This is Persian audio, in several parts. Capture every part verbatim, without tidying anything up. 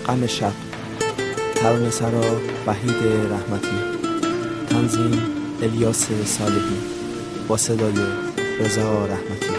غم شب. ترانه سرا وحید رحمتی، تنظیم الیاس صالحی، با صدای رضا رحمتی.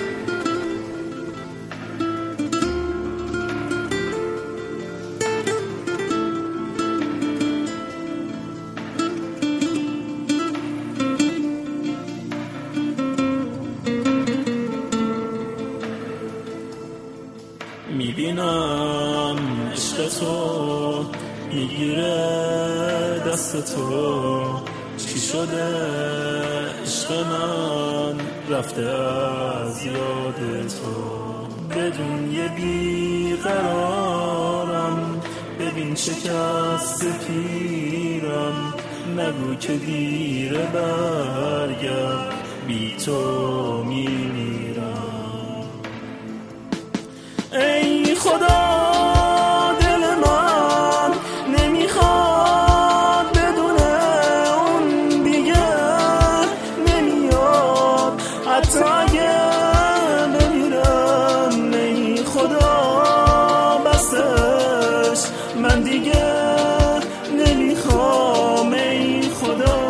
میبینم عشق تو میگیره دست تو، چی شده عشق من رفته از یاد تو. بدون یه بیقرارم، ببین شکست پیرم، نگو که دیره برگرد، بی تو میمیرم. ای خدا دل من نمیخواد بدونه اون دیگه نمیاد، حتی اگه بمیرم. ای خدا بسش من دیگه نمیخوام. ای خدا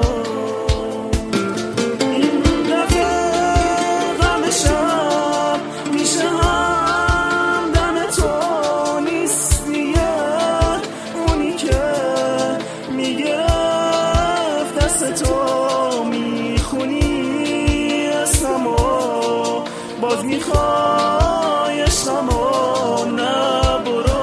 تو میخونی اسممو، باز میخوای عشقمو، نه برو.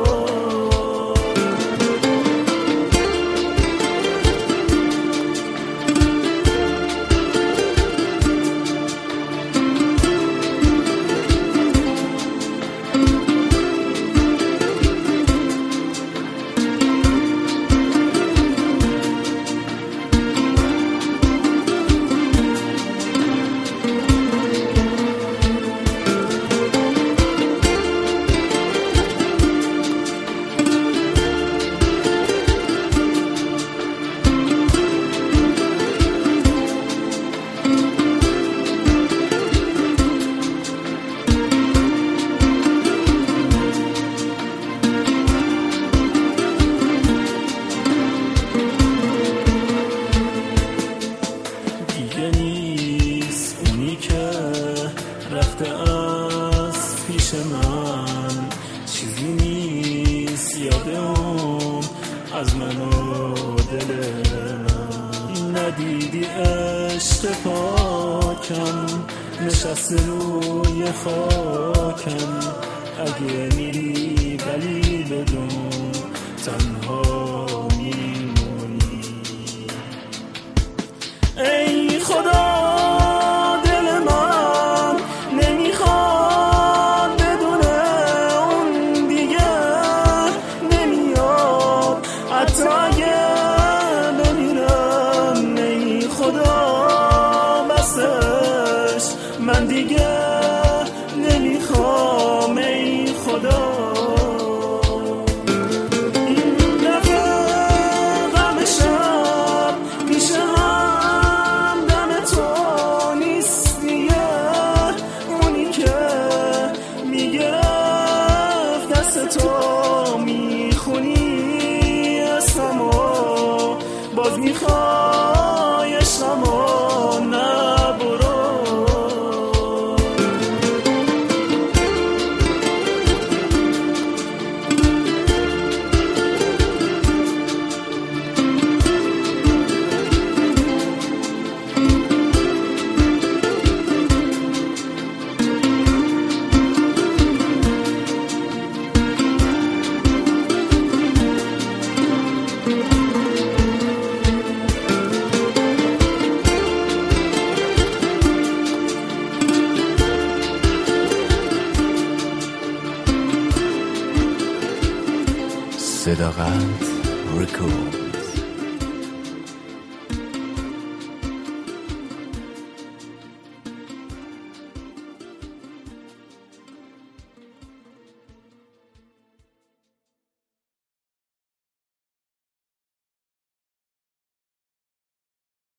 رفته از پیش من، چیزی نیست یادم از من و دل من. ندیدی عشق پاکم نشسته روی خاکم، اگه میری ولی بدون تنها میمونی. ای خدا من دیگه نمیخوام. ای خدا این دفعه غم شب میشه هم دم تو نیست دیگه، اونی که میگرفت دست تو میخونی اسممو، باز میخوای عشقمو، نه برو. صداقت رکورد.